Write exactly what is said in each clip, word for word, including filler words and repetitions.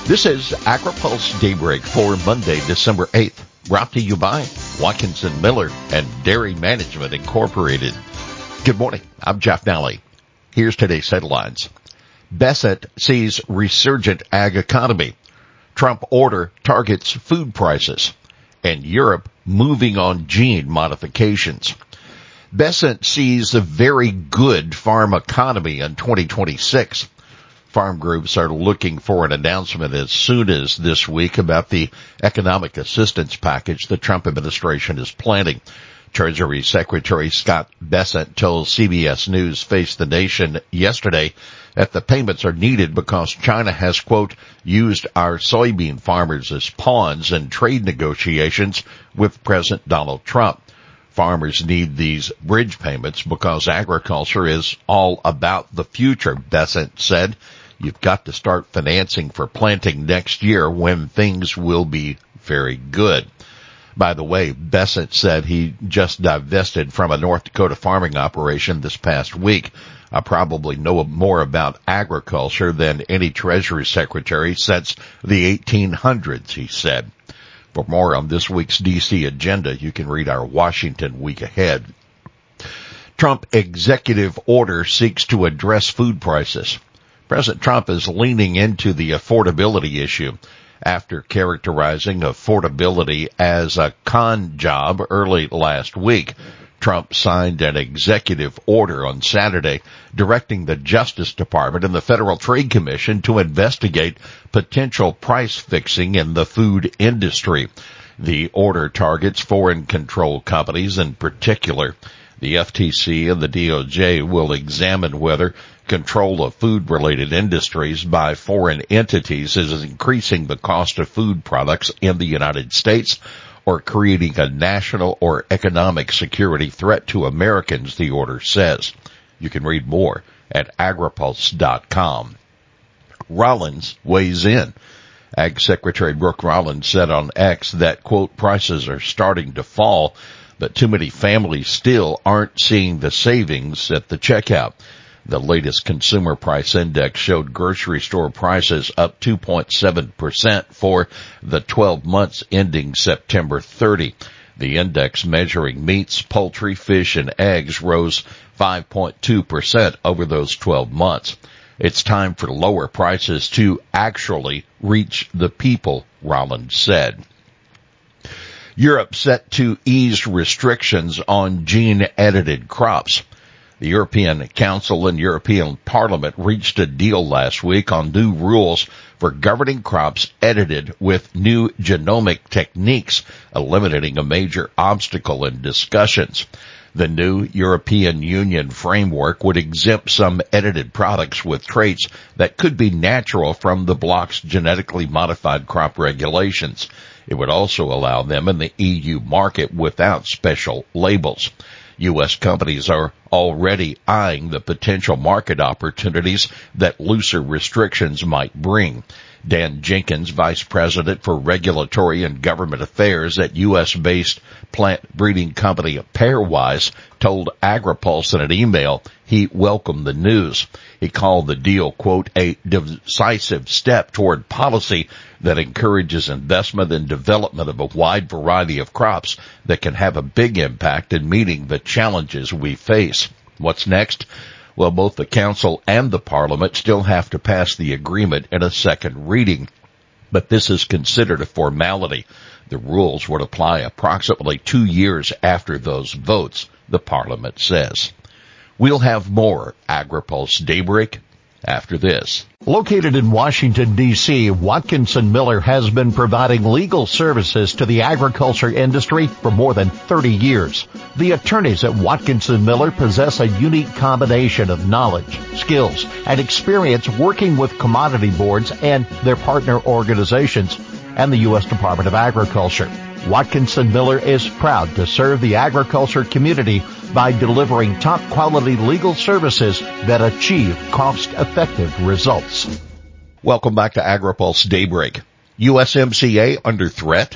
This is AgriPulse Daybreak for Monday, December eighth, brought to you by Watkinson Miller and Dairy Management Incorporated. Good morning. I'm Jeff Nally. Here's today's headlines. Bessent sees resurgent ag economy. Trump order targets food prices. And Europe moving on gene modifications. Bessent sees a very good farm economy in twenty twenty-six. Farm groups are looking for an announcement as soon as this week about the economic assistance package the Trump administration is planning. Treasury Secretary Scott Bessent told C B S News Face the Nation yesterday that the payments are needed because China has, quote, used our soybean farmers as pawns in trade negotiations with President Donald Trump. Farmers need these bridge payments because agriculture is all about the future, Bessent said. You've got to start financing for planting next year when things will be very good. By the way, Bessent said he just divested from a North Dakota farming operation this past week. I probably know more about agriculture than any Treasury Secretary since the eighteen hundreds, he said. For more on this week's D C agenda, you can read our Washington Week Ahead. Trump executive order seeks to address food prices. President Trump is leaning into the affordability issue after characterizing affordability as a con job early last week. Trump signed an executive order on Saturday directing the Justice Department and the Federal Trade Commission to investigate potential price fixing in the food industry. The order targets foreign control companies in particular. The F T C and the D O J will examine whether control of food-related industries by foreign entities is increasing the cost of food products in the United States or creating a national or economic security threat to Americans, the order says. You can read more at agripulse dot com. Rollins weighs in. Ag Secretary Brooke Rollins said on X that, quote, prices are starting to fall, but too many families still aren't seeing the savings at the checkout. The latest consumer price index showed grocery store prices up two point seven percent for the twelve months ending September thirtieth. The index measuring meats, poultry, fish, and eggs rose five point two percent over those twelve months. It's time for lower prices to actually reach the people, Rollins said. Europe set to ease restrictions on gene-edited crops. The European Council and European Parliament reached a deal last week on new rules for governing crops edited with new genomic techniques, eliminating a major obstacle in discussions. The new European Union framework would exempt some edited products with traits that could be natural from the bloc's genetically modified crop regulations. It would also allow them in the E U market without special labels. U S companies are already eyeing the potential market opportunities that looser restrictions might bring. Dan Jenkins, Vice President for Regulatory and Government Affairs at U S-based plant breeding company Pairwise, told AgriPulse in an email he welcomed the news. He called the deal, quote, a decisive step toward policy that encourages investment and development of a wide variety of crops that can have a big impact in meeting the challenges we face. What's next? Well, both the Council and the Parliament still have to pass the agreement in a second reading, but this is considered a formality. The rules would apply approximately two years after those votes, the Parliament says. We'll have more AgriPulse Daybreak after this. Located in Washington, D C, Watkinson Miller has been providing legal services to the agriculture industry for more than thirty years. The attorneys at Watkinson Miller possess a unique combination of knowledge, skills, and experience working with commodity boards and their partner organizations and the U S Department of Agriculture. Watkinson Miller is proud to serve the agriculture community by delivering top-quality legal services that achieve cost-effective results. Welcome back to AgriPulse Daybreak. U S M C A under threat?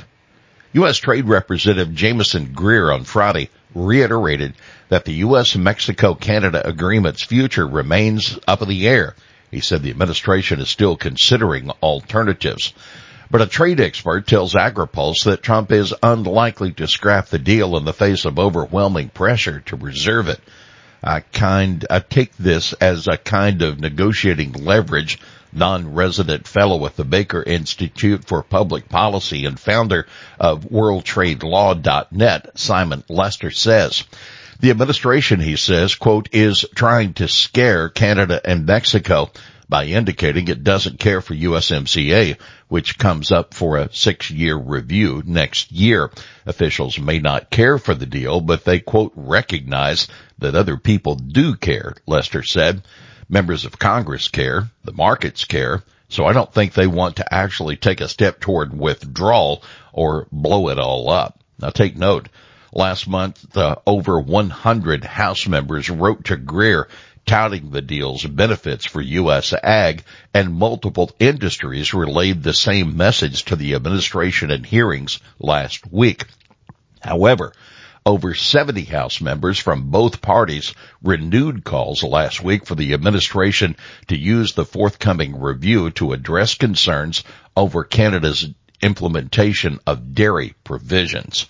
U S Trade Representative Jameson Greer on Friday reiterated that the U S Mexico-Canada agreement's future remains up in the air. He said the administration is still considering alternatives. But a trade expert tells AgriPulse that Trump is unlikely to scrap the deal in the face of overwhelming pressure to preserve it. I kind, I take this as a kind of negotiating leverage. Non-resident fellow at the Baker Institute for Public Policy and founder of World Trade Law dot net, Simon Lester, says. The administration, he says, quote, is trying to scare Canada and Mexico by indicating it doesn't care for U S M C A, which comes up for a six-year review next year. Officials may not care for the deal, but they, quote, recognize that other people do care, Lester said. Members of Congress care, the markets care, so I don't think they want to actually take a step toward withdrawal or blow it all up. Now take note, last month, uh, over one hundred House members wrote to Greer touting the deal's benefits for U S ag, and multiple industries relayed the same message to the administration in hearings last week. However, over seventy House members from both parties renewed calls last week for the administration to use the forthcoming review to address concerns over Canada's implementation of dairy provisions.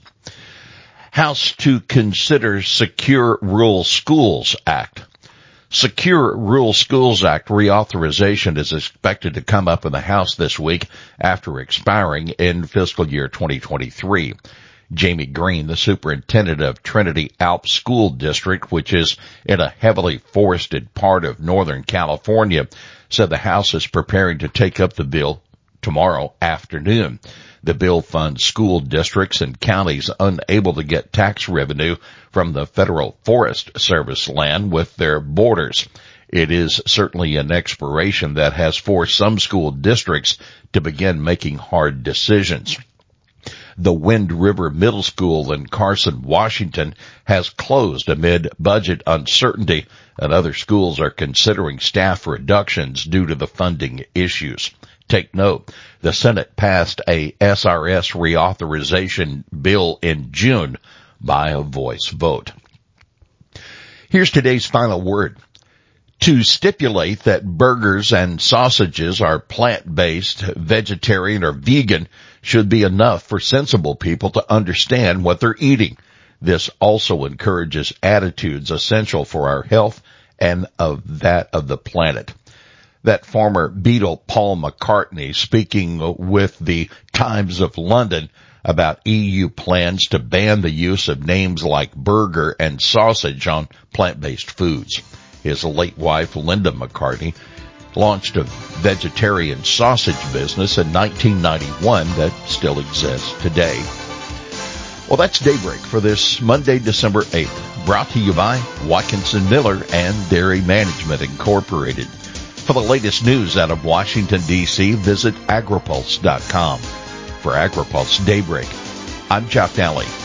House to consider Secure Rural Schools Act. Secure Rural Schools Act reauthorization is expected to come up in the House this week after expiring in fiscal year twenty twenty-three. Jamie Green, the superintendent of Trinity Alps School District, which is in a heavily forested part of Northern California, said the House is preparing to take up the bill tomorrow afternoon. The bill funds school districts and counties unable to get tax revenue from the Federal Forest Service land with their borders. It is certainly an expiration that has forced some school districts to begin making hard decisions. The Wind River Middle School in Carson, Washington, has closed amid budget uncertainty, and other schools are considering staff reductions due to the funding issues. Take note, the Senate passed a S R S reauthorization bill in June by a voice vote. Here's today's final word. To stipulate that burgers and sausages are plant-based, vegetarian, or vegan should be enough for sensible people to understand what they're eating. This also encourages attitudes essential for our health and of that of the planet. That former Beatle Paul McCartney speaking with the Times of London about E U plans to ban the use of names like burger and sausage on plant-based foods. His late wife, Linda McCartney, launched a vegetarian sausage business in nineteen ninety-one that still exists today. Well, that's Daybreak for this Monday, December eighth, brought to you by Watkinson Miller and Dairy Management Incorporated. For the latest news out of Washington, D C, visit agripulse dot com. For AgriPulse Daybreak, I'm Jeff Daly.